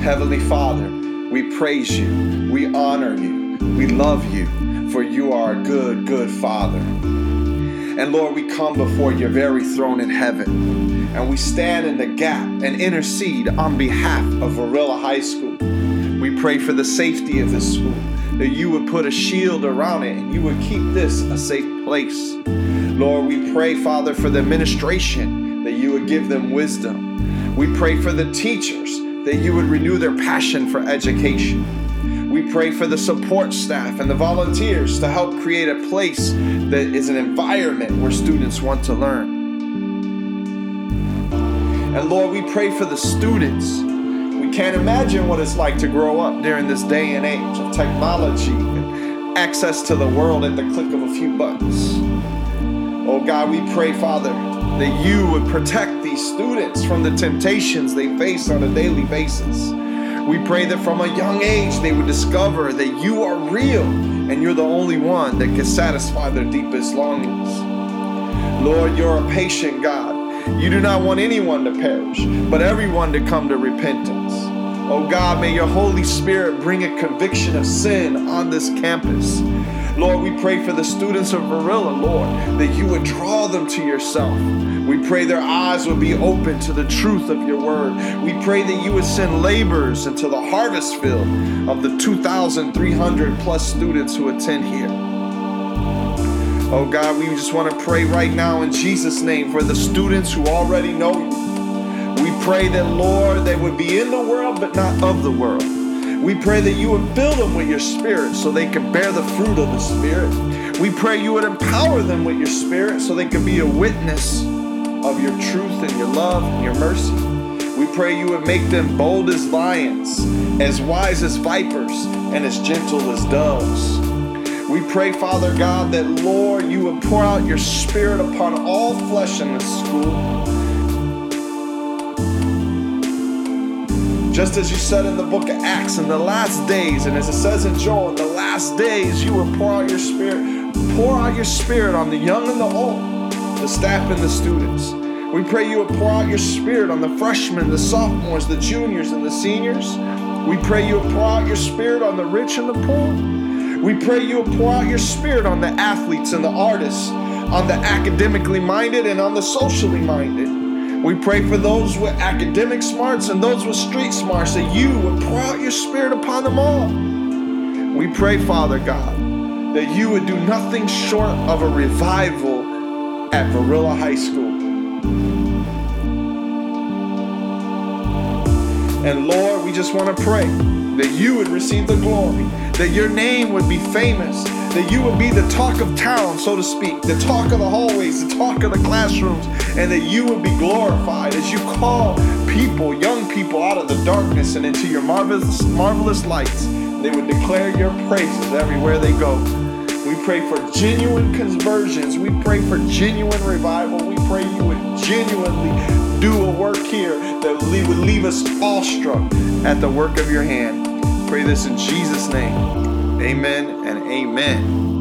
Heavenly Father, we praise you, we honor you, we love you, for you are a good, good Father. And Lord, we come before your very throne in heaven, and we stand in the gap and intercede on behalf of Varilla High School. We pray for the safety of this school, that you would put a shield around it and you would keep this a safe place. Lord, we pray, Father, for the administration, that you would give them wisdom. We pray for the teachers, that you would renew their passion for education. We pray for the support staff and the volunteers to help create a place that is an environment where students want to learn. And Lord, we pray for the students. We can't imagine what it's like to grow up during this day and age of technology and access to the world at the click of a few buttons. Oh God, we pray, Father, that you would protect these students from the temptations they face on a daily basis. We pray that from a young age they would discover that you are real and you're the only one that can satisfy their deepest longings. Lord, you're a patient God. You do not want anyone to perish, but everyone to come to repentance. Oh God, may your Holy Spirit bring a conviction of sin on this campus. Lord, we pray for the students of Varilla, Lord, that you would draw them to yourself. We pray their eyes would be open to the truth of your word. We pray that you would send laborers into the harvest field of the 2,300 plus students who attend here. Oh God, we just want to pray right now in Jesus' name for the students who already know you. We pray that, Lord, they would be in the world but not of the world. We pray that you would fill them with your Spirit so they can bear the fruit of the Spirit. We pray you would empower them with your Spirit so they can be a witness of your truth and your love and your mercy. We pray you would make them bold as lions, as wise as vipers, and as gentle as doves. We pray, Father God, that, Lord, you would pour out your Spirit upon all flesh in this school. Just as you said in the book of Acts, in the last days, and as it says in Joel, in the last days, you will pour out your Spirit. Pour out your Spirit on the young and the old, the staff and the students. We pray you will pour out your Spirit on the freshmen, the sophomores, the juniors, and the seniors. We pray you will pour out your Spirit on the rich and the poor. We pray you will pour out your Spirit on the athletes and the artists, on the academically minded and on the socially minded. We pray for those with academic smarts and those with street smarts, that you would pour out your Spirit upon them all. We pray, Father God, that you would do nothing short of a revival at Varilla High School. And Lord, we just want to pray that you would receive the glory, that your name would be famous, that you would be the talk of town, so to speak, the talk of the hallways, the talk of the classrooms, and that you would be glorified as you call people, young people, out of the darkness and into your marvelous lights. They would declare your praises everywhere they go. We pray for genuine conversions. We pray for genuine revival. We pray you would genuinely do a work here that would leave us awestruck at the work of your hand. Pray this in Jesus' name. Amen and amen.